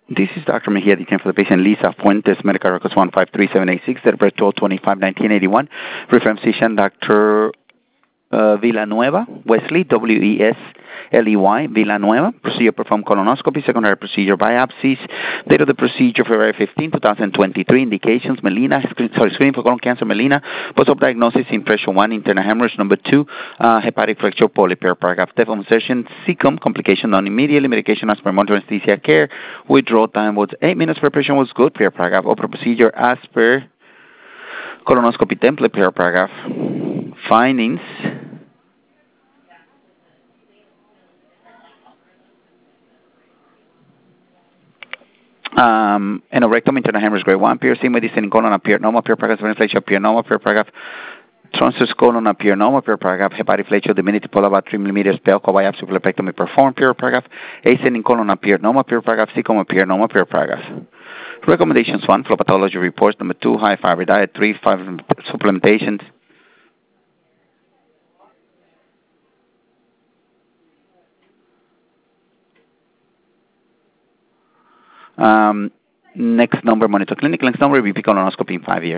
This is Dr. Mejia, the for the patient Lisa Fuentes, medical records 153786, date of birth 12/25/1981. Reference physician Dr. Villanueva, Wesley, Wesley, Villanueva. Procedure performed colonoscopy, secondary procedure biopsies. Date of the procedure February 15, 2023. Indications screening for colon cancer, melena. Post-op diagnosis, impression 1, internal hemorrhage. Number 2, hepatic fracture polyp. Paragraph depth of insertion, cecum, complication done immediately. Medication as per monitor anesthesia care. Withdrawal time was 8 minutes. Preparation was good. Paragraph open procedure as per colonoscopy template. Paragraph findings. Anorectum, internal hemorrhage grade 1, piercing, medicine in colon appeared normal, paragraph ventilation appeared normal, paragraph transverse colon appeared normal, paragraph hepatic flexure diminutive pull about 3 millimeters, pelvic biopsy fluoropectomy performed, paragraph ascending colon appeared normal, paragraph cecum appeared normal, paragraph. Recommendations: 1, flow pathology reports. Number 2, high fiber diet. 3, 5 supplementations. Next number, monitor clinic. Next number, repeat colonoscopy in 5 years.